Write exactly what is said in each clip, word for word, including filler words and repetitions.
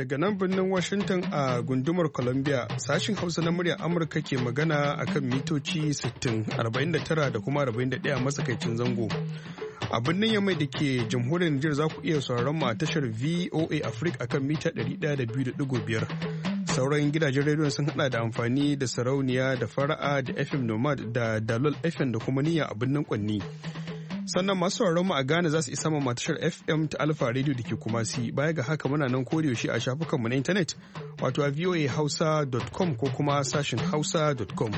daga nan birnin Washington a gundumar Columbia sashin Hausa na muryar Amurka ke magana akan mitoci sittin, arba'in da tara da kuma arba'in da ɗaya matsakaicin zango. A birnin Yamai da ke jamhuriyar Nijar za ku iya sauraron mu a tashar V O A Africa akan mita ɗari ɗaya da biyu da ɗigo biyar. Sauran gidajen rediyon sun hada da amfani da sarauniya da fara'a da F M Nomad da Dalol F M da kuma niyya a birnin Kwanni. Sannan masu sauraron mu a Ghana za su isa ma tashar F M ta Alpha Radio da ke Kumasi. Baya ga haka muna nan yaushe a shafukanmu na intanet wato a voa hausa dot com ko kuma sashin hausa dot com.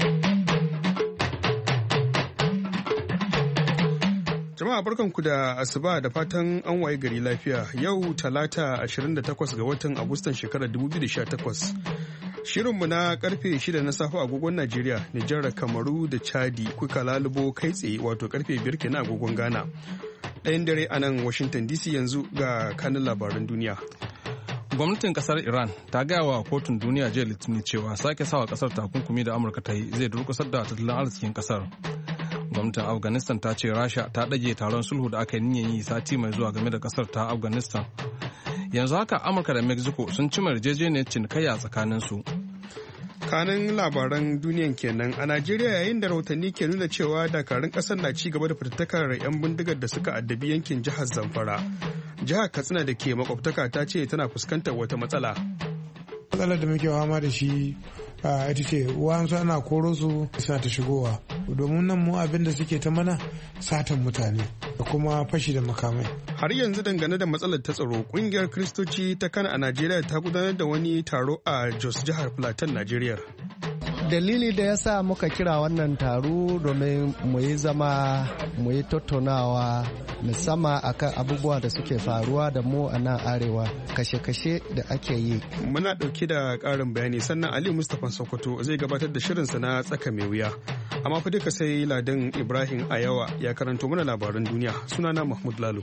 Jama'a barkanku da asuba da fatan an waye gari lafiya. Yau talata ashirin da takwas ga watan Agustan shekarar dubu biyu da sha takwas. Shirinmu na karfe shida na safe agogon Najeriya, Nijar, Kamaru da Chadi kuka lalubo kai tsaye wato karfe biyar kenan agogon Ghana. Ɗayan dare a nan Washington D C yanzu ga kanin labaran duniya. Gwamnatin kasar Iran ta gaya wa kotun duniya jiya Litinin cewa sake sawa kasar takunkumi da Amurka ta yi zai durkusar da tattalin arzikin kasar. Gwamnatin Afghanistan ta ce Rasha ta ɗage taron sulhu da aka yi niyyar yi sati mai zuwa game da kasar ta Afghanistan. Yanzu haka Amurka da Mexico sun cima yarjejeniyar cinikayya tsakaninsu. Kanin labaran duniyan kenan a Najeriya yayin da rahotanni ke nuna cewa dakarun kasar na ci gaba da fitattakar 'yan bindigar da suka addabi yankin jihar Zamfara. Jihar Katsina da ke makwabtaka ta ce tana fuskantar wata matsala. Matsalar da muke fama da shi ita ce wasu ana koro su suna ta shigowa domin nan mu abin da suke ta mana satan mutane da kuma fashi da makamai. Har yanzu dangane da matsalar ta tsaro kungiyar Kiristoci ta Kana a Najeriya ta gudanar da wani taro a Jos jihar Plateau Najeriya. Dalili da ya sa muka kira wannan taro domin mu yi zama mu yi tattaunawa musamman akan abubuwa da suke faruwa da mu a nan arewa kashe-kashe da ake yi. Muna ɗauke da ƙarin bayani sannan Ali Mustapha Sokoto zai gabatar da shirinsa na tsaka mai wuya. Amma fa duka sai Ladan Ibrahim Ayawa ya karanto mana labaran duniya. Sunana Mahmud Lalo.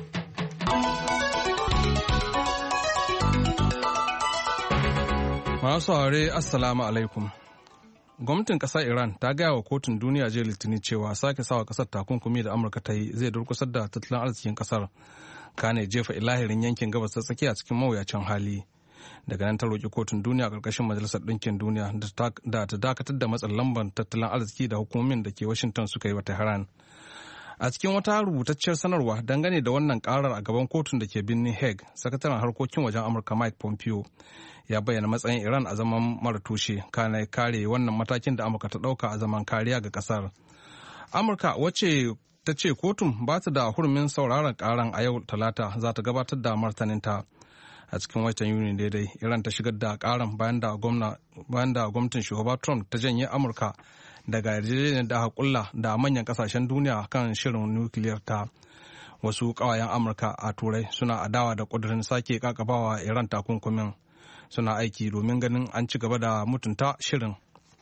Masu saurare Assalamu alaikum. Gwamnatin ƙasar Iran ta gaya wa kotun duniya jiya Litinin cewa sake sawa ƙasar takunkumi da Amurka ta yi zai durkusar da tattalin arzikin ƙasar, kane jefa ilahirin yankin gabas ta tsakiya cikin mawuyacin hali. Daga nan ta roƙi kotun duniya ƙarƙashin Majalisar Ɗinkin Duniya da ta dakatar da matsin lambar tattalin arziki da hukumomin da ke Washington suka yi wa Tehran. A cikin wata rubutacciyar sanarwa dangane da wannan karar a gaban kotun da ke birnin Hague, sakataren harkokin wajen Amurka Mike Pompeo ya bayyana matsayin Iran a zaman mara tushe, kana kare wannan matakin da Amurka ta ɗauka a zaman kariya ga ƙasar. Amurka wacce ta ce kotun ba ta da hurumin sauraron karan a yau Talata za ta gabatar da martaninta. A cikin watan Yuni daidai, Iran ta shigar da karan bayan da gwamnatin shugaba Trump ta janye Amurka daga yarjejeniyar da aka kulla da manyan kasashen duniya kan shirin nukiliyar ta. Wasu kawayen Amurka a Turai suna adawa da kudirin sake kakabawa Iran takunkumin, suna aiki domin ganin an ci gaba da mutunta shirin.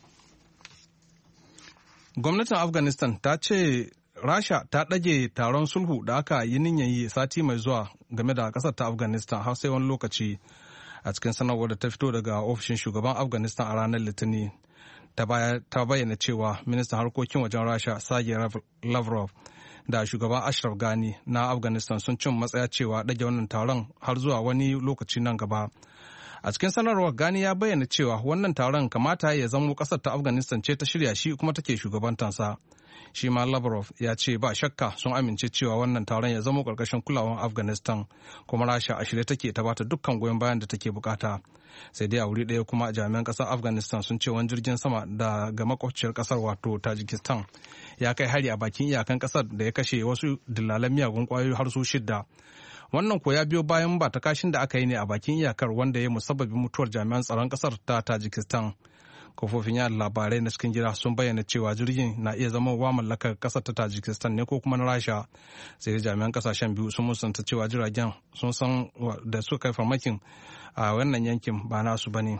Gwamnatin Afghanistan ta ce Rasha ta ɗage taron sulhu da aka yi niyyar yi sati mai zuwa game da ƙasar ta Afghanistan har sai wani lokaci. A cikin sanarwar da ta fito daga ofishin shugaban Afghanistan a ranar Litinin, ta bayyana cewa ministan harkokin wajen Rasha Sergei Lavrov da shugaban Ashraf Ghani na Afghanistan sun cin matsaya cewa ɗage wannan taron har zuwa wani lokaci nan gaba. A cikin sanarwar Ghani ya bayyana cewa wannan taron kamata ya zamo ƙasar ta Afghanistan ce ta shirya shi kuma take shugabantansa. Shi ma Lavrov ya ce ba shakka sun amince cewa wannan taron ya zamo ƙarƙashin kulawar Afghanistan, kuma Rasha a shirye take ta bata dukkan goyon bayan da take bukata. Sai dai a wuri ɗaya kuma jami'an ƙasar Afghanistan sun ce wani jirgin sama daga makwabciyar ƙasar wato Tajikistan ya kai hari a bakin iyakan ƙasar da ya kashe wasu dillalan miyagun ƙwayoyi har su shidda. Wannan ko ya biyo bayan ba ta kashin da aka yi ne a bakin iyakar wanda ya musabbabin mutuwar jami'an tsaron ƙasar ta Tajikistan. Kafofin yada labarai na cikin gida sun bayyana cewa jirgin na iya zama wa mallakar kasar ta Tajikistan ne ko kuma na Rasha. Sai jami'an kasashen biyu sun musanta cewa jiragen sun san da suka kai farmakin a wannan yankin ba nasu bane.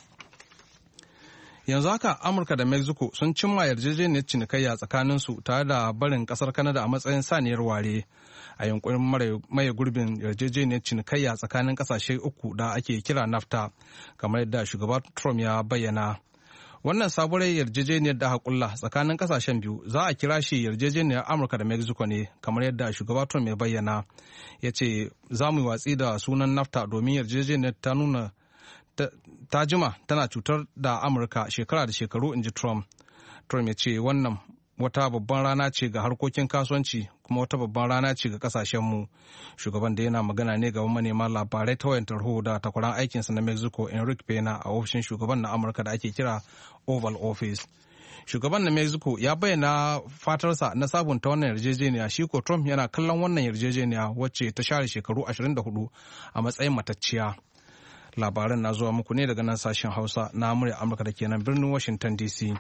Yanzu haka Amurka da Mexico sun cimma yarjejeniyar cinikayya tsakaninsu tare da barin kasar Canada a matsayin saniyar ware a yankunan maye gurbin yarjejeniyar cinikayya tsakanin kasashe uku da ake kira NAFTA, kamar yadda shugaba Trump ya bayyana. wannan sabuwar yarjejeniyar da aka kulla tsakanin kasashen biyu za a kira shi yarjejeniyar amurka da mexico ne kamar yadda shugaba trump ya bayyana. Ya ce za mu yi watsi da sunan nafta domin yarjejeniyar ta nuna ta jima tana cutar da amurka shekara da shekaru, in ji trump. Trump ya ce wannan wata babban rana ce ga harkokin kasuwanci kuma wata babban rana ce ga kasashenmu. Shugaban da yana magana ne ga manema labarai ta wayan tarho da takwaran aikinsa na Mexico Enrique Pena a ofishin shugaban na Amurka da ake kira Oval Office. Shugaban na Mexico ya bayyana fatarsa na sabunta wannan yarjejeniya, shi ko Trump yana kallon wannan yarjejeniya wacce ta share shekaru ashirin da hudu a matsayin matacciya. Labaran na zuwa muku ne daga nan sashen Hausa na murya Amurka da ke nan birnin Washington D C.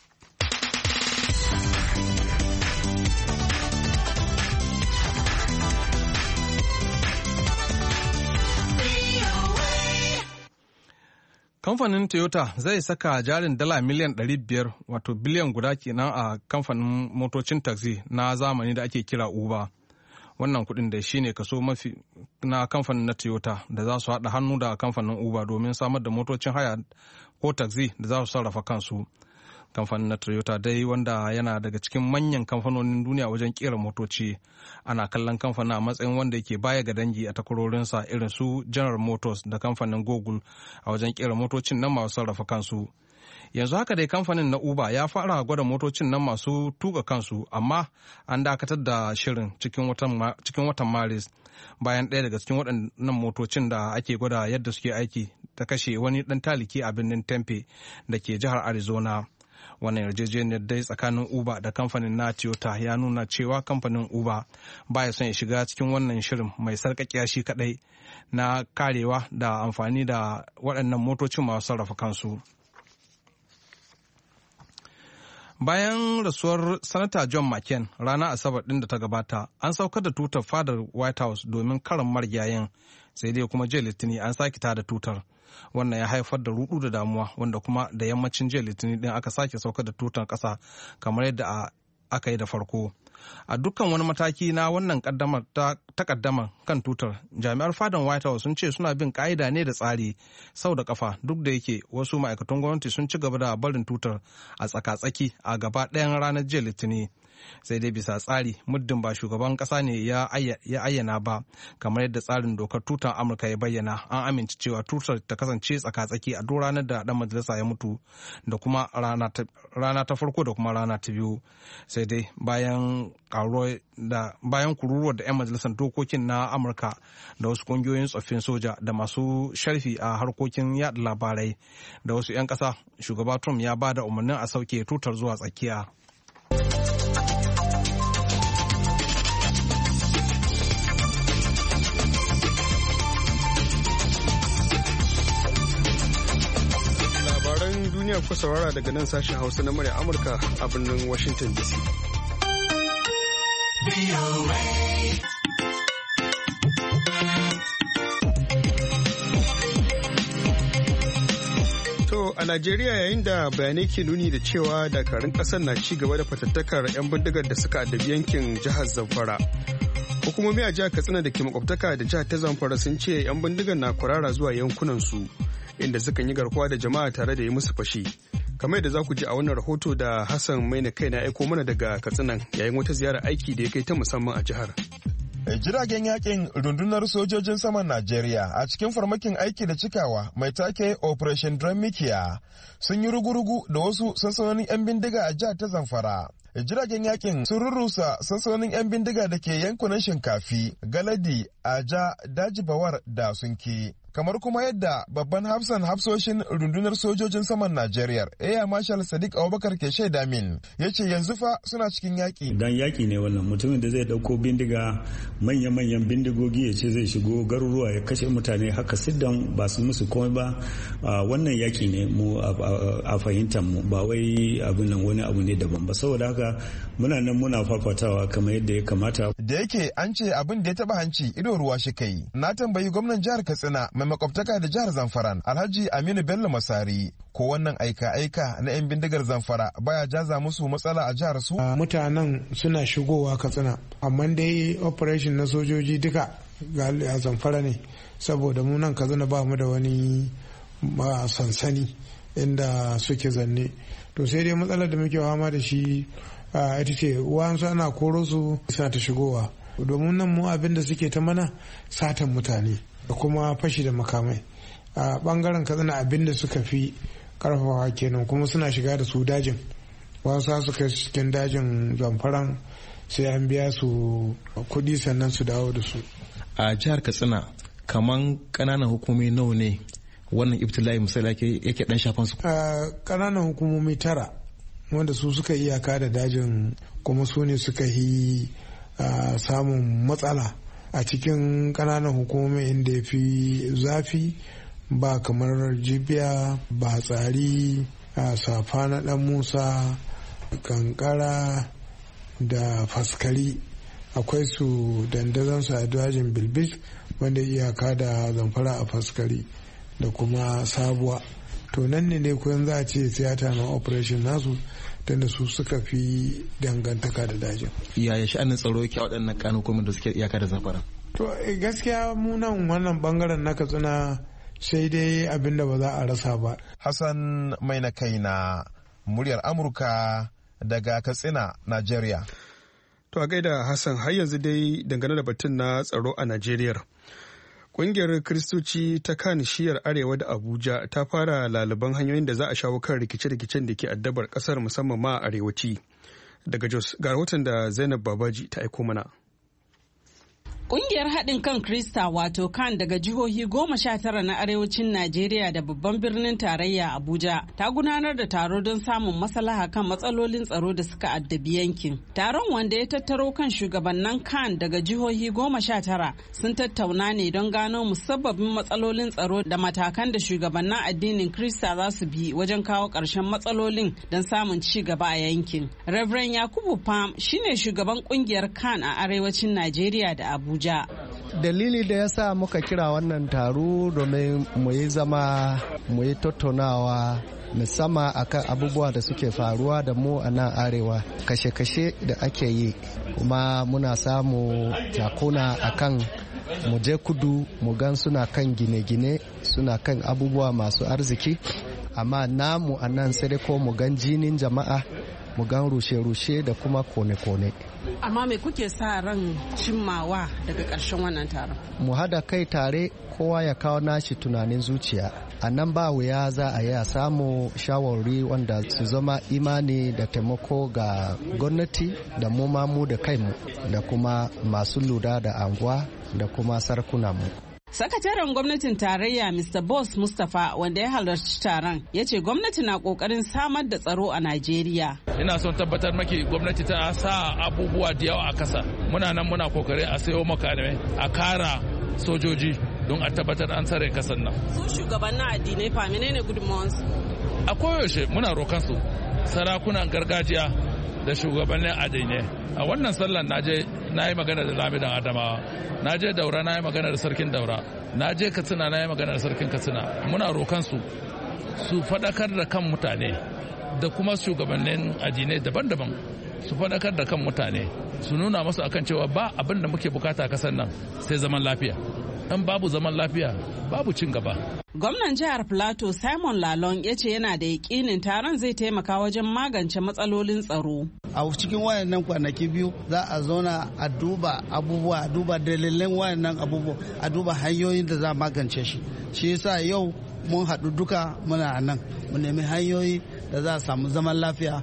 Kamfanin Toyota zai saka jarin dala miliyan ɗari biyar wato biliyan guda kenan a kamfanin motocin taxi na zamani da ake kira Uber. Wannan kuɗin da shi ne kaso mafi na kamfanin na Toyota da za su haɗa hannu da kamfanin Uber domin samar da motocin haya ko taxi da za su sarrafa kansu. Kamfanin na Toyota dai wanda yana daga cikin manyan kamfanonin duniya wajen kera motoci, ana kallon kamfanin a matsayin wanda yake baya ga dangi a takwarorinsa irin su General Motors da kamfanin Google a wajen kera motocin nan masu sarrafa kansu. Yanzu haka dai kamfanin na Uber ya fara gwada motocin nan masu tuka kansu, amma an dakatar da shirin cikin watan Maris bayan ɗaya daga cikin waɗannan motocin da ake gwada yadda suke aiki ta kashe wani ɗan taliki a birnin Tempe da ke jihar Arizona. Wannan yarjejeniyar dai tsakanin Uber da kamfanin na Toyota ya nuna cewa kamfanin Uber baya son ya shiga cikin wannan shirin mai sarƙaƙiya shi kaɗai na karewa da amfani da waɗannan motocin masu sarrafa kansu. Bayan rasuwar Sanata John McCain ranar Asabar ɗin da ta gabata, an saukar da tutar fadar White House domin karin marigayen, sai dai kuma jiya Litinin an sake tada tutar. Wannan ya haifar da rudu da damuwa, wanda kuma da yammacin jiya Litinin ɗin aka sake saukar da tutar ƙasa kamar yadda aka yi da farko. A dukkan wani mataki na wannan takaddamar kan tutar, jami'ar fadan White House sun ce suna bin ka'ida ne da tsari sau da kafa, duk da yake wasu ma'aikatan gwamnati sun ci gaba da barin tutar a tsaka-tsaki a gaba ɗayan ranar jiya Litinin. Sai dai bisa tsari, muddin ba shugaban kasa ne ya ayyana ba, kamar yadda tsarin dokar tutar Amurka ya bayyana, an amince cewa tutar ta kasance tsaka-tsaki a duk ranar da dan majalisa ya mutu da kuma rana ta farko da kuma rana ta biyu. Sai dai bayan da bayan kururuwar da 'yan majalisar dokokin na Amurka da wasu kungiyoyin tsoffin soja da masu sharfi a harkokin yada labarai da wasu 'yan kasa, shugaba Trump ya ba da umarnin a sauke tutar zuwa tsakiya. Duniya ku saurara daga nan sashen Hausa na murya Amurka a birnin Washington D C. To a Najeriya, yayin da bayanai ke nuni da cewa dakarun ƙasar na ci gaba da fatattakar 'yan bindigar da suka addabi yankin jihar Zamfara. Hukumomi a jihar Katsina da ke makwabtaka da jihar ta Zamfara sun ce 'yan bindigar na kwarara zuwa yankunansu, inda sukan yi garkuwa da jama'a tare da yi musu fashi. Kamar yadda za ku ji a wannan rahoto da Hassan Maina kai na aiko mana daga Katsinan yayin wata ziyarar aiki da ya kai ta musamman a jihar. Jiragen yakin rundunar sojojin saman Najeriya a cikin farmakin aiki da cikawa mai take Operation Dramikiya sun yi rugurugu da wasu sansanonin 'yan bindiga a jihar ta Zamfara. Jiragen yakin sun rurrusa sansanonin 'yan bindiga da ke yankunan Shinkafi, Galadi, Aja, Daji Bawar da Sunki. Kamar kuma yadda babban hafsan hafsoshin rundunar sojojin saman Najeriya, Air Marshal Sadiq Abubakar ke shaida min, ya ce yanzu fa suna cikin yaƙi. Dan yaƙi ne wannan, mutumin da zai ɗauko bindiga, manya-manyan bindigogi ya ce zai shigo garuruwa ya kashe mutane haka siddan ba su musu komai ba. Wannan yaƙi ne mu a fahimtar mu, ba wai abin nan wani abu ne daban ba. Saboda haka muna nan muna fafatawa kamar yadda ya kamata. Da yake an ce abin da ya taɓa hanci ido ruwa shi kai. Na tambayi gwamnan jihar Katsina mai makwabtaka da jihar Zamfara, Alhaji Aminu Bello Masari, ko wannan aika-aika na 'yan bindigar Zamfara baya jaza musu matsala a jihar su? Mutanen suna shigowa Katsina, amma dai operation na sojoji duka a Zamfara ne, saboda mu nan Katsina ba mu da wani sansani inda suke zanne. To sai dai matsalar da muke fama da shi ita ce wasu ana koro su suna ta shigowa, domin nan mu abin da suke ta mana satan mutane da kuma fashi da makamai. A bangaren Katsina abin da suka fi karfafa kenan, kuma suna shiga da su dajin, wasu su kai cikin dajin Zamfaran sai an biya su kuɗi sannan su dawo da su. A jihar Katsina kaman ƙananan hukumomi nawa ne wannan ibtila'i misali yake dan shafan su? Ƙananan hukumomi tara wanda su suka iyaka da dajin, kuma su ne suka yi samun matsala a cikin ƙananan hukumomi inda ya fi zafi ba kamar Jibiya, ba Tsari, Safa na Dan Musa, Kankara da Faskari. Akwai su dandazon su a dajin Bilbis wanda iyaka da Zamfara a Faskari da kuma Sabuwa. To nan ne ne kuyan za a ce tiyata na operation nasu, tunda su suka fi dangantaka da dajin. Yaya sha'anin tsaro yake waɗannan kanukomin da suke iyaka da Zamfara? To gaskiya mu nan wannan bangaren na Katsina sai dai abin da ba za a rasa ba. Hassan mai na kai na muryar Amurka daga Katsina, Najeriya. To a gaida Hassan, har yanzu dai dangane da batun na tsaro a Najeriya. Ƙungiyar Kiristoci ta kan shiyar Arewa da Abuja ta fara laliban hanyoyin da za a shawo kan rikice-rikicen da ke addabar ƙasar musamman ma a arewaci. Daga Jos, ga rahoton da Zainab Babaji ta aiko mana. Ƙungiyar haɗin kan Krista wato kan daga jihohi goma sha tara na arewacin Najeriya da babban birnin tarayya Abuja ta gudanar da taro don samun maslaha kan matsalolin tsaro da suka addabi yankin. Taron wanda ya tattaro kan shugabannin kan daga jihohi goma sha tara sun tattauna ne don gano musabbabin matsalolin tsaro da matakan da shugabannin addinin Krista za su bi wajen kawo ƙarshen matsalolin don samun ci gaba a yankin. Reverend Yakubu Pam shine shugaban ƙungiyar kan a arewacin Najeriya da Abuja. Dalili da ya sa muka kira wannan taro domin mu yi zama mu yi tattaunawa musamman akan abubuwa da suke faruwa da mu a nan arewa, kashe-kashe da ake yi, kuma muna samu jakuna akan mu je kudu mu gan suna kan gine-gine, suna kan abubuwa masu arziki, amma namu a nan sai ko mu gan jinin jama'a, mu gan rushe-rushe da kuma kone-kone. Amma me kuke sa ran cimmawa daga ƙarshen wannan taron? Mu hada kai tare, kowa ya kawo nashi tunanin zuciya. A nan ba wuya za a yi a samu shawarwari wanda su zama imani da taimako ga gwamnati da mu ma mu da kanmu da kuma masu lura da anguwa da kuma sarakunanmu. Sakataren gwamnatin tarayya Mister Boss Mustapha wanda ya halarci taron ya ce gwamnati na kokarin samar da tsaro a Najeriya. Ina son tabbatar maki gwamnati ta sa abubuwa da yawa a kasa. Muna nan muna kokari a sayo makamai, a kara sojoji don a tabbatar an tsare kasar nan. Su shugabannin addinai fa menene gudunmawansu? A koyaushe muna rokan su sarakunan gargajiya da shugabannin addinai. A wannan sallan naje na yi magana da Lamidan Adamawa, na je Daura na yi magana da sarkin Daura, na je Katsina na yi magana da sarkin Katsina. Muna rokan su su faɗakar da kan mutane da kuma shugabannin addinai daban-daban su faɗakar da kan mutane, su nuna masu akan cewa ba abin da muke bukata a kasar nan sai zaman lafiya. In babu zaman lafiya babu cin gaba. Gwamnan jihar Plateau Simon Lalong ya ce yana da yakinin taron zai taimaka wajen magance matsalolin tsaro. A cikin wayannan kwanaki biyu za a zauna a duba abubuwa, a duba dalilan wayannan abubuwa, a duba hanyoyin da za a magance shi. Shi yasa yau mun haɗu duka muna nan mu nemi hanyoyi da za a samu zaman lafiya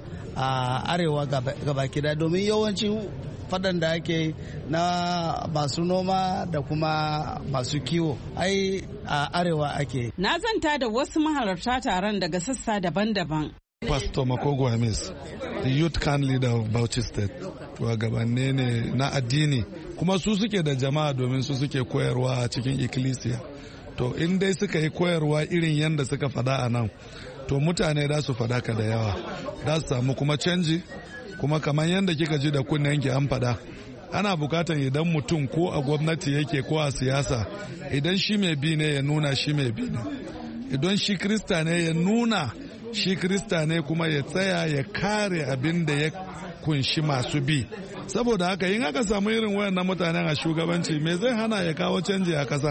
a arewa gabaki da, domin yawancin fadan da ake na masu noma da kuma masu kiwo ai a arewa ake. Na zanta da wasu mahalarta taron daga sassa daban-daban. Pastor Makogo Hamis, the youth can leader of Bauchi State, shugabanni ne na addini, kuma su suke da jama'a domin su suke koyarwa a cikin ikkilisiya. To in dai suka yi koyarwa irin yadda suka fada a nan, to mutane za su fada ka da yawa, za su samu kuma canji. Kuma kamar yadda kika ji da kunnen yanki an fada, ana bukatan idan mutum ko a gwamnati yake ko a siyasa, idan shi mai bi ne ya nuna shi mai bi ne, idan shi krista ne ya nuna shi krista ne, kuma ya tsaya ya kare abin da ya kunshi masu bi. Saboda haka in aka samu irin wayannan mutanen a shugabanci, me zai hana ya kawo canji a kasa?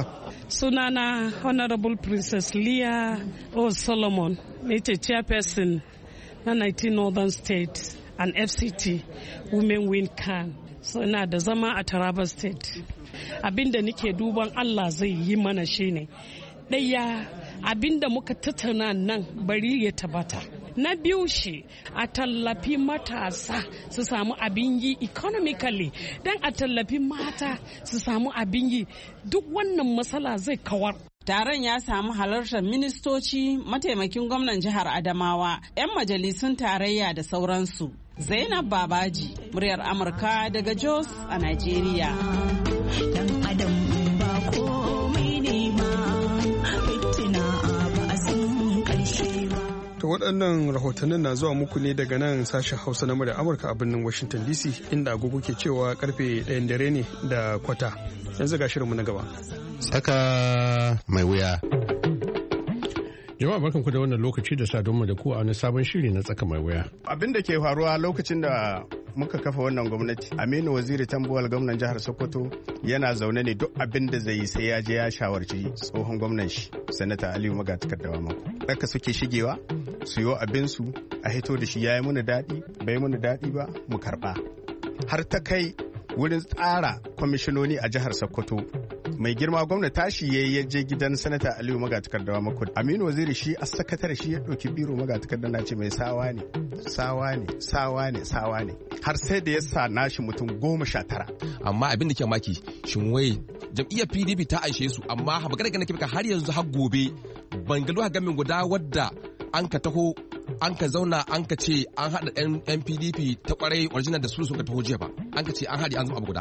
Sunana Honorable Princess Leah O. Solomon, ne ce chairperson na nineteen Northern State and F C T Women Win Can. So ina da zama a Taraba State. Abinda nike duban Allah zai yi mana shine ɗaya abinda muka tattauna nan bari ya tabbata. Na biyu shi a tallafi matasa su samu abin yi economically, dan a tallafi mata su samu abin yi, duk wannan matsala zai kawar. Taron ya samu halartar ministoci, mataimakin gwamnan jihar Adamawa, 'yan majalisun tarayya da sauransu. Zainab Babaji, muryar Amurka daga Jos a Najeriya. Dan Adam ba komai ne ba, fitina ba a san ƙarshe ba. To waɗannan rahotannin na zuwa muku ne daga nan sashen Hausa na muryar Amurka a birnin Washington D C, inda agogo ke cewa karfe ɗayan dare ne da kwata. Yanzu ga shirinmu na gaba. Tsaka mai wuya. Jama'a barkanku da wannan lokaci da sadonmu da ku a wani sabon shiri na tsaka mai wuya. Abin da ke faruwa lokacin da muka kafa wannan gwamnati, Aminu Waziri Tambuwal gwamnan jihar Sokoto yana zaune ne, duk abin da zai yi sai ya je ya shawarci tsohon gwamnan shi Sanata Aliyu Magatakardawa Mako. Ɗaka suke shigewa su yi abinsu a hito da shi, ya yi mana daɗi bai mana daɗi ba mu karɓa. Har ta kai wurin tsara kwamishinoni a jihar Sokoto, mai girma gwamna tashi ya yi je gidan Sanata Aliyu Magatakardawa Mako. Aminu Waziri shi a sakatare shi ya ɗauki biro Magatakarda na ce mai sawa ne sawa ne sawa ne sawa ne har sai da ya sa nashi mutum goma sha tara. Amma abin da ke maki shin wai jam'iyyar P D P ta aishe su, amma magana ga nake har yanzu har gobe ban ga lokacin gamin guda wadda an ka taho an ka zauna an ka ce an haɗa yan P D P ta kwarai original da su sun ka taho jiya ba, an ka ce an haɗe an zama abu guda.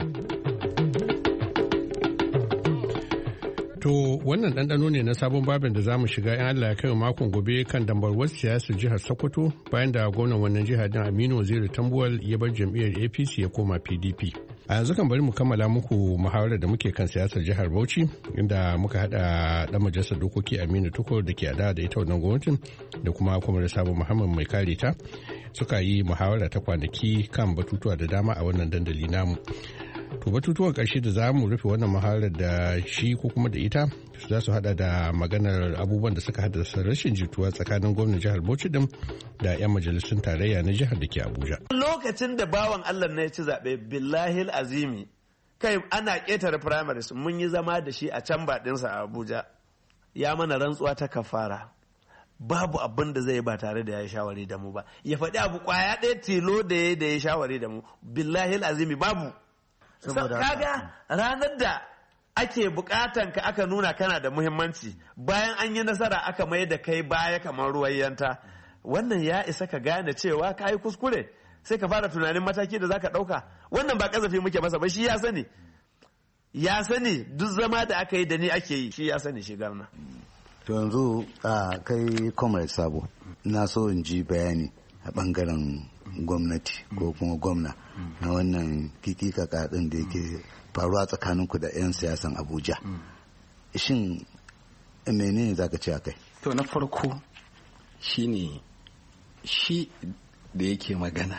To wannan ɗanɗano ne na sabon babin da za mu shiga in Allah ya kai makon gobe kan dambarwar siyasar jihar Sokoto bayan da gwamnan wannan jihar din Aminu Waziri Tambuwal ya bar jam'iyyar A P C ya koma P D P. A yanzu kan bari mu kammala muku muhawarar da muke kan siyasar jihar Bauchi, inda muka haɗa ɗan majalisar dokoki Aminu Tukur da ke adawa da ita wannan gwamnatin da kuma kwamar Sabo Muhammad mai kare ta, suka yi muhawara ta kwanaki kan batutuwa da dama a wannan dandali namu. To batutuwan ƙarshe da za mu rufe wannan muhawarar da shi ko kuma da ita za su hada da maganar abubuwan da suka haddasa rashin jituwa tsakanin gwamnan jihar Bauchi din da 'yan majalisun tarayya na jihar da ke Abuja. Lokacin da bawan Allah na ya ci zaɓe billahi azimi kai ana ƙetare primaries mun yi zama da shi a can baɗinsa a Abuja, ya mana rantsuwa ta kafara. Babu abin da zai ba tare da ya yi shawari da mu ba, ya faɗi abu kwaya ɗaya tilo da ya da ya shawari da mu, billahi azimi babu. Kaga ranar da ake bukatan ka aka nuna kana da muhimmanci, bayan an yi nasara aka mai da kai baya kamar ruwayyanta, wannan ya isa ka gane cewa ka yi kuskure, sai ka fara tunanin mataki da zaka ɗauka. Wannan ba kazafi muke masa ba, shi ya sani ya sani duk zama da aka yi da ni ake yi, shi ya sani shi garna. To yanzu a kai Comrade Sabo, na so in ji bayani a bangaren gwamnati ko kuma gwamna na wannan kikikaka din da yake faruwa tsakaninku da 'yan siyasan Abuja. Shin menene za ka ce a kai? To na farko shine shi da yake magana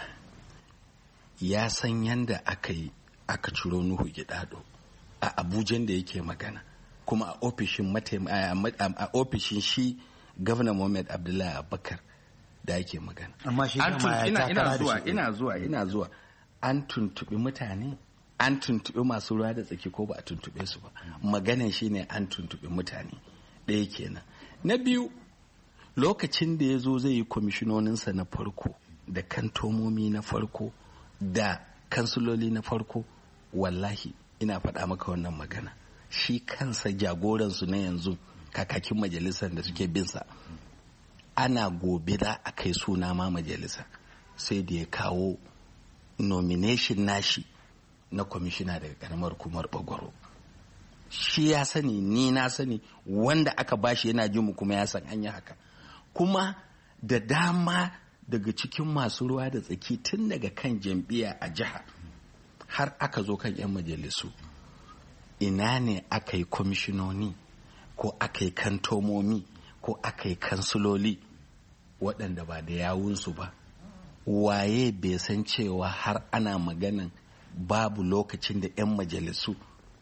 ya san yanda aka yi aka ciro Nuhu Gidado a Abujan da yake magana, kuma a ofishin a ofishin shi Governor Mohammed Abdullahi Abubakar da ake magana. Amma shi ina ina zuwa ina zuwa ina zuwa an tuntubi mutane, an tuntubi masu ruwa da tsaki ko ba a tuntube su ba. Maganan shine an tuntubi mutane, ɗaya kenan. Na biyu, lokacin da ya zo zai yi kwamishinoninsa na farko da kantomomi na farko da kansuloli na farko, wallahi ina faɗa maka wannan magana, shi kansa jagoransu na yanzu kakakin majalisar da suke binsa, ana gobe za a kai suna ma majalisa, sai da ya kawo nomination nashi na kwamishina daga karamar kumar Bagwaro. Shi ya sani, ni na sani, wanda aka bashi yana jin mu kuma ya san an yi haka. Kuma da dama daga cikin masu ruwa da tsaki tun daga kan jam'iyya a jiha har aka zo kan 'yan majalisu, ina ne aka yi kwamishinoni ko aka yi kantomomi ko aka yi kansuloli waɗanda ba da yawunsu ba? Waye bai san cewa har ana maganan babu lokacin da 'yan majalisu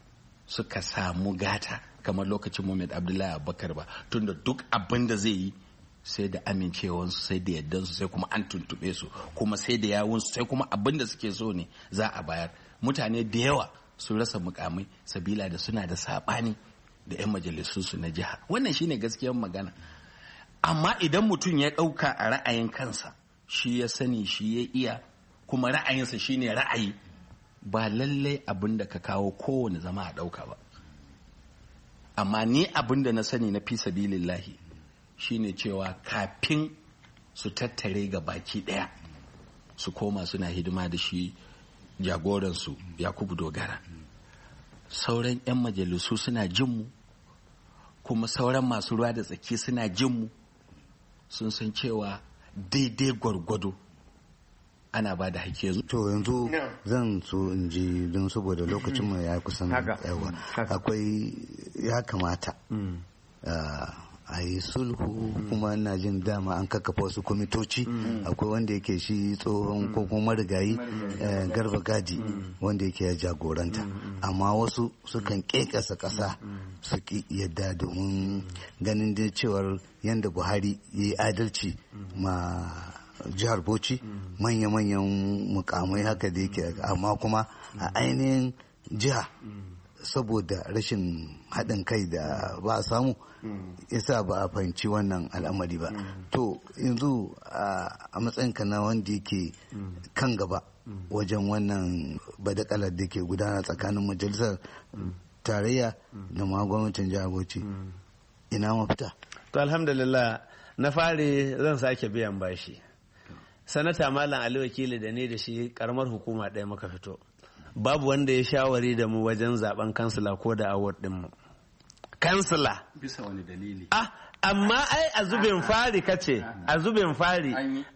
suka samu gata kamar lokacin Muhammad Abdullahi Abubakar ba, tunda duk abin da zai yi sai da amincewansu, sai da yardansu, sai kuma an tuntube su, kuma sai da yawunsu, sai kuma abin da suke so ne za a bayar. Mutane da yawa sun rasa mukamai sabila da suna da sabani da 'yan majalisunsu na jiha. Wannan shine gaskiyar magana. Amma idan mutum ya ɗauka a ra'ayin kansa, shi ya sani, shi ya iya, kuma ra'ayinsa shine ra'ayi, ba lallai abin da ka kawo kowane zama a ɗauka ba. Amma ni abin da na sani na fi sabilillahi shine cewa kafin su tattare ga baki ɗaya su koma suna hidima da shi jagoransu Yakubu Dogara, sauran 'yan majalisu suna jinmu, kuma sauran masu ruwa da tsaki suna jinmu, sun san cewa daidai gwargwado ana ba da haƙƙi. To yanzu zan so in ji don saboda lokacin mu ya kusan yawa, akwai ya kamata a yi sulhu, kuma ina jin dama an kakkafa wasu kwamitoci. Akwai wanda yake shi tsohon ko kuma marigayi Garba Gadi wanda yake ya jagoranta, amma wasu sukan kekasa ƙasa su ki yadda, domin ganin da cewar yadda Buhari ya yi adalci ma jihar Bauchi, manya-manyan mukamai haka da yake, amma kuma a ainihin jiha saboda rashin haɗin kai da ba a samu yasa ba a fahimci wannan al'amari ba. To yanzu a matsayinka na wanda yake kan gaba wajen wannan badakalar da ke gudana tsakanin majalisar tarayya da ma gwamnatin jihar Bauchi, ina mafita? To alhamdulillah, na fari zan sake biyan bashi. Sanata Malam Ali Wakili da ni da shi karamar hukuma ɗaya muka fito, babu wanda ya shawari da mu wajen zaben kansila ko da award din mu. Kansila bisa wani dalili? Ah, amma ai a zubin fari kace, a zubin fari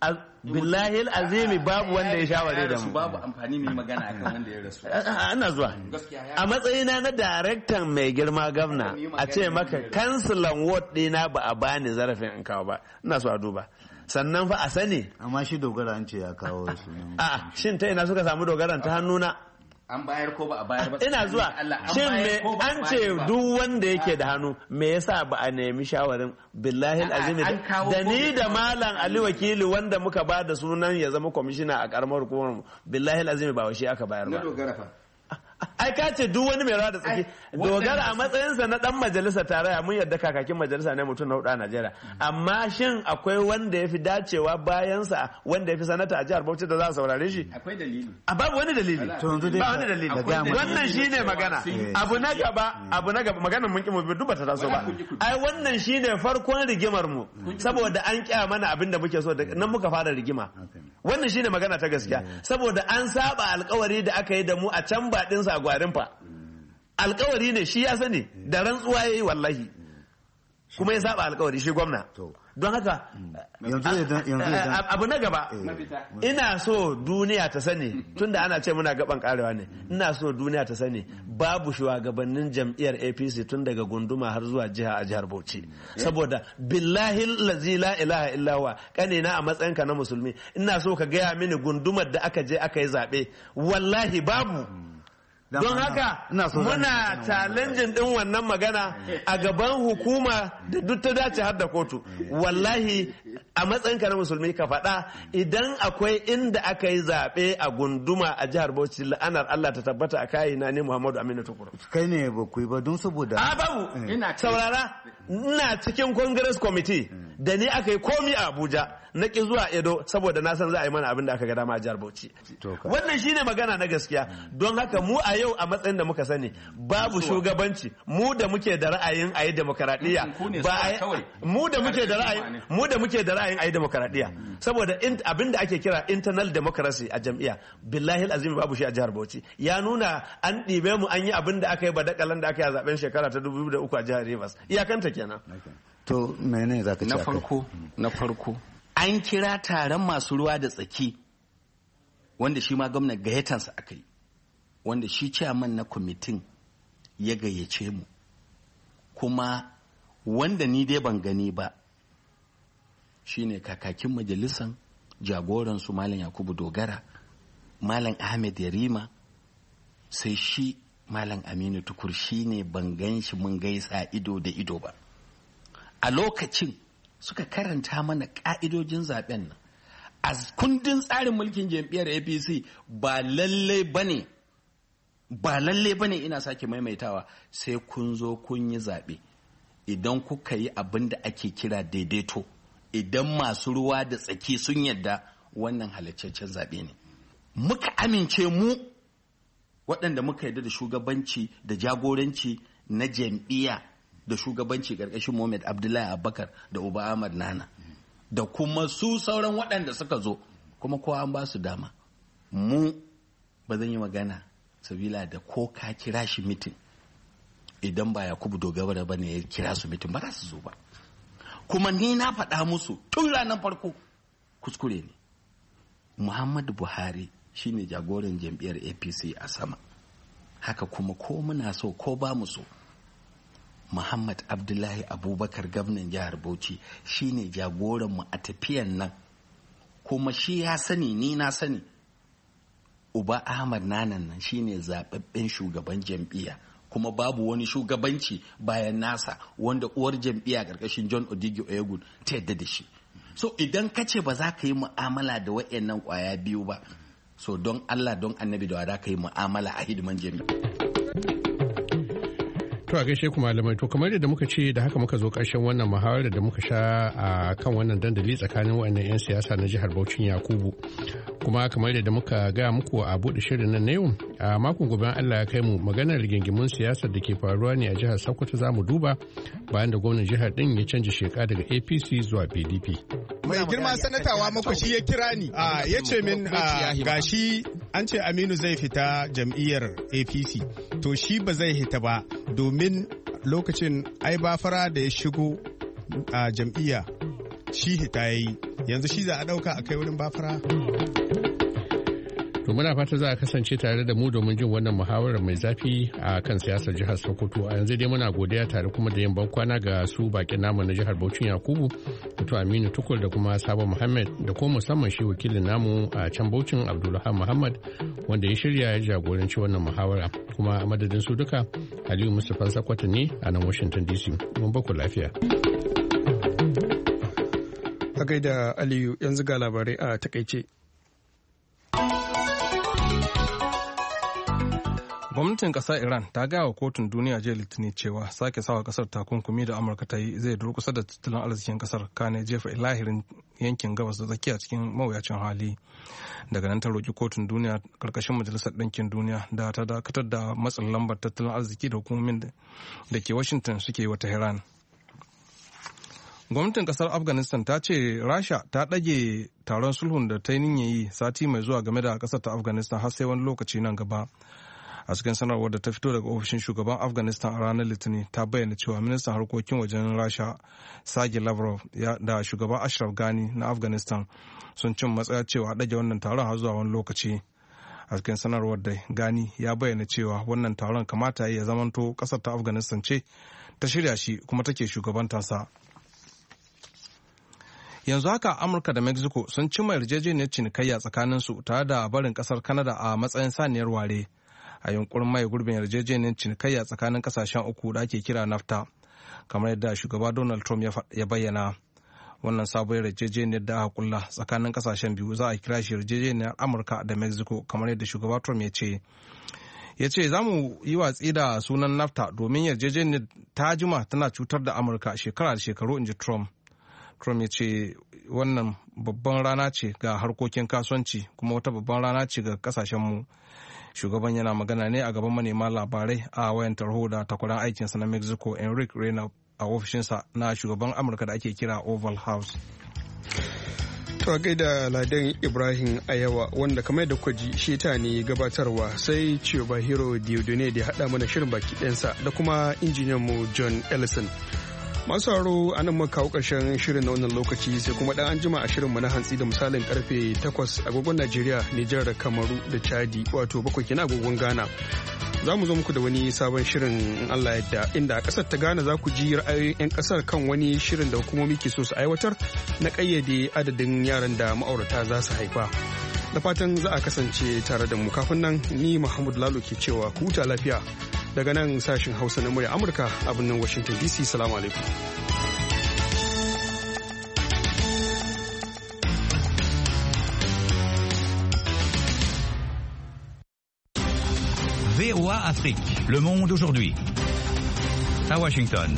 billahi azimi babu wanda ya shawari da mu. Babu amfani mai magana akan wanda ya rasu. Ana zuwa. A matsayina na daraktan mai girma gwamna, a ce maka kansilan ward ɗina ba a bani zarafin in kawo ba, ina so a duba. Sannan fa a sani. Amma shi Dogara an ce ya kawo su. A'a, shin ta ina suka samu Dogaran ta hannuna? An bayar ko ba a bayar ba? Ina zuwa. Shin me an ce duk wanda yake da hannu, me yasa ba a nemi shawarin billahi azimi da ni da Malam Ali Wakili wanda muka ba da sunan ya zama kwamishina a karamar hukumar mu, billahi azimi ba wa shi aka bayar ba. Na Dogara fa. Ai ka ce duk wani mai rawa da tsaki. Dogara a matsayinsa na dan majalisa tarayya, mun yarda kakakin majalisa ne mutum na hudu a Najeriya, amma shin akwai wanda ya fi dacewa bayansa, wanda ya fi sanata a jihar Bauchi da za a saurare shi? Akwai dalili. A babu wani dalili. Ba wani dalili. Wannan shine magana. Abu na gaba, abu na gaba, maganar mun ki mu duba ta taso ba. Ai wannan shine farkon rigimar mu, saboda an kiya mana abin da muke so, nan muka fara rigima. Wannan shine magana ta gaskiya, saboda an saba alkawari da aka yi da mu a can baɗin sa gwarin fa. Alkawari ne, shi ya sani, da rantsuwa yayi wallahi, kuma ya saba alkawari shi gwamna. Don haka abu na gaba, ina so duniya ta sani, tunda ana ce muna gaban karewa ne, ina so duniya ta sani babu shugabannin jam'iyyar A P C tun daga gunduma har zuwa jiha a jihar Bauchi. Saboda billahi lazi la ilaha illa huwa, kanina a matsayinka na musulmi, ina so ka gaya mini gundumar da aka je aka yi zaɓe, wallahi babu. Don haka muna challenging din wannan magana a gaban hukuma da duk ta dace har da kotu. Wallahi a matsayinka na musulmi ka faɗa, idan akwai inda aka yi zaɓe a gunduma a jihar Bauchi, la'anar Allah ta tabbata a kayi na ne Muhammadu Aminu Tukuru. Kai ne ba ku yi ba don saboda. A babu, saurara, ina cikin Congress Committee da ni aka yi komi a Abuja, na ki zuwa Edo saboda na san za a yi mana abin da aka ga dama a jihar Bauchi. Wannan shine magana na gaskiya. Don haka mu a yau a matsayin da muka sani babu shugabanci, mu da muke da ra'ayin a yi demokaradiyya, ba mu da muke da ra'ayin mu da muke da ra'ayin a yi demokaradiyya, saboda abin da ake kira internal democracy a jam'iyya, billahi azimi babu shi a jihar Bauchi. Ya nuna an ɗibe mu an yi abin da aka yi badakalan da aka yi a zaben shekara ta dubu biyu da uku a jihar Rivers, iyakanta kenan. To menene zaka ce? Na farko, na farko an kira taron masu ruwa da tsaki, wanda shi ma gwamnan gayyatansa aka yi, wanda shi chairman na kwamitin ya gayyace mu, kuma wanda ni dai ban gani ba shine kakakin majalisan jagoransu Malam Yakubu Dogara, Malam Ahmed Yarima, sai shi Malam Aminu Tukur shine ban gan shi mun gaisa ido da ido ba. A lokacin suka karanta mana ka'idojin zaben nan. A kundin tsarin mulkin jam'iyyar A P C ba lalle bane ba lalle bane ina sake maimaitawa sai kun zo kun yi zaɓe. Idan kuka yi abin da ake kira daidaito, idan masu ruwa da tsaki sun yadda, wannan halaccen zaɓe ne. Muka amince mu waɗanda muka yarda da shugabanci da jagoranci na jam'iyya da shugabanci ƙarƙashin Muhammad Abdullahi Abubakar da Uba Ahmad Nana da kuma su sauran waɗanda suka zo, kuma kowa an ba su dama. Mu ba zan yi magana sabila da ko ka kira shi mitin, idan ba Yakubu Dogara ba ne ya kira su mitin ba za su zo ba. Kuma ni na faɗa musu tun ranar farko kuskure ne. Muhammadu Buhari shine jagoran jam'iyyar A P C a sama, haka kuma ko muna so ko ba mu so Muhammad Abdullahi Abubakar gwamnan jihar Bauchi shine jagoran mu a tafiyan nan, kuma shi ya sani ni na sani Uba Ahmad Nanan nan shine zababben shugaban jam'iyya, kuma babu wani shugabanci bayan nasa wanda uwar jam'iyya karkashin John Odigi Oyegun ta yadda da shi. So idan ka ce ba za ka yi mu'amala da waɗannan ƙwaya biyu ba, so don Allah don annabi da wada ka yi mu'amala a hidiman jami'a. To a gaishe ku malamai, to kamar yadda muka ce da haka muka zo ƙarshen wannan muhawarar da muka sha a kan wannan dandali tsakanin waɗannan 'yan siyasa na jihar Bauchin Yakubu. Kuma kamar yadda muka gaya muku a buɗe shirin nan na yau, a makon gobe Allah ya kai mu maganar rigingimun siyasar da ke faruwa ne a jihar Sokoto za mu duba bayan da gwamnan jihar din ya canja sheka daga A P C zuwa P D P. Mai girma sanatawa mako shi ya kira ni ya ce min gashi an ce Aminu zai fita jam'iyyar A P C, to shi ba zai hita ba domin lokacin ai ba fara da ya shigo a jam'iyya shi hita yayi, yanzu shi za a dauka a kai wurin bafara. To muna fata za a kasance tare da mu domin jin wannan muhawarar mai zafi a kan siyasar jihar Sokoto. A yanzu dai muna godiya tare kuma da yin bankwana ga su bakin namu na jihar Bauchin Yakubu, to Aminu Tukur da kuma Sabo Muhammad, da kuma musamman shi wakilin namu a can Bauchin Abdulrahman Muhammad wanda ya shirya ya jagoranci wannan muhawara. Kuma a madadin su duka, Aliyu Mustapha Sakwata ne a nan Washington D C. Mun baku lafiya. A gaida Aliyu, yanzu ga labarai a takaice. Gwamnatin ƙasar Iran ta gaya wa kotun duniya jiya Litinin cewa sake sawa ƙasar takunkumi da Amurka ta yi zai durkusa da tattalin arzikin ƙasar, kane jefa lahirin yankin gabas da tsakiya cikin mawuyacin hali. Daga nan ta roƙi kotun duniya ƙarƙashin Majalisar Ɗinkin Duniya da ta dakatar da matsin lambar tattalin arziki da hukumomin da ke Washington suke wa Tehran. Gwamnatin ƙasar Afghanistan ta ce Rasha ta ɗage taron sulhun da ta yi niyyar yi sati mai zuwa game da ƙasar ta Afghanistan har sai wani lokaci nan gaba. A cikin sanarwar da ta fito daga ofishin shugaban Afghanistan a ranar Litinin, ta bayyana cewa ministan harkokin wajen Rasha Sergei Lavrov da shugaban Ashraf Ghani na Afghanistan sun cin matsaya cewa ɗage wannan taron har zuwa wani lokaci. A cikin sanarwar da Ghani ya bayyana cewa wannan taron kamata ya zamanto ƙasar ta Afghanistan ce ta shirya shi kuma take shugabantarsa. Yanzu haka Amurka da Mexico sun cimma yarjejeniyar cinikayya tsakaninsu tare da barin ƙasar Canada a matsayin saniyar ware a yunkurin mai gurbin yarjejeniyar cinikayya tsakanin kasashen uku da ake kira NAFTA, kamar yadda shugaba Donald Trump ya bayyana. Wannan sabuwar yarjejeniyar da aka kulla tsakanin kasashen biyu za a kira shi yarjejeniyar Amurka da Mexico, kamar yadda shugaba Trump ya ce. Ya ce za mu yi watsi da sunan NAFTA domin yarjejeniyar ta jima tana cutar da Amurka shekara da shekaru, in ji Trump. Trump ya ce wannan babban rana ce ga harkokin kasuwanci kuma wata babban rana ce ga kasashenmu. Shugaban yana magana ne a gaban manema labarai a wayan tarho da takwaran aikinsa na Mexico Enrique Reyna a ofishinsa na shugaban Amurka da ake kira Oval House. To gaida Ladan Ibrahim Ayawa wanda kamar da kwaji shi ta ne gabatarwa, sai Chiyobahiro Diodone da haɗa mana shirin baki ɗansa da kuma injiniyan mu John Ellison. Masu haro a nan muka kawo ƙarshen shirin na wannan lokaci, sai kuma ɗan anjima a shirinmu na hantsi da misalin karfe takwas agogon Najeriya, Nijar da Kamaru da Chadi, wato bakwai kenan agogon Ghana. Za mu zo muku da wani sabon shirin in Allah yadda, inda a ƙasar ta Ghana za ku ji ra'ayoyin 'yan ƙasar kan wani shirin da hukumomi ke so su aiwatar na ƙayyade adadin yaran da ma'aurata za su haifa. Da fatan za a kasance tare da mu kafin nan ni Muhammad Lalo ke cewa ku huta lafiya daga nan sashin Hausa na murya Amurka a birnin Washington D C. Salamu alaikum. V O A Afrique, le monde aujourd'hui. À Washington.